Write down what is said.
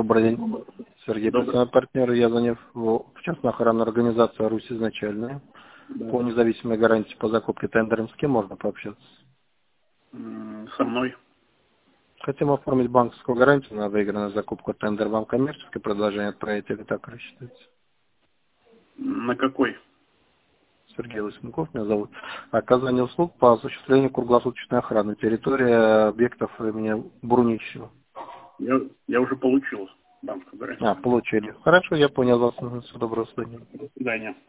Добрый день. Сергей, представляю партнера Язанев в частной охранной организации «Русь изначальная». Да. По независимой гарантии по закупке тендером с кем можно пообщаться? Со мной. Хотим оформить банковскую гарантию на выигранную закупку тендер. Вам коммерческое предложение отправить или так рассчитывается? На какой? Сергей Лысенков меня зовут. Оказание услуг по осуществлению круглосуточной охраны. Территория объектов имени Бруничева. Я уже получил банковскую гарантию. Получили. Хорошо, я понял вас. Всего доброго, до свидания. До свидания.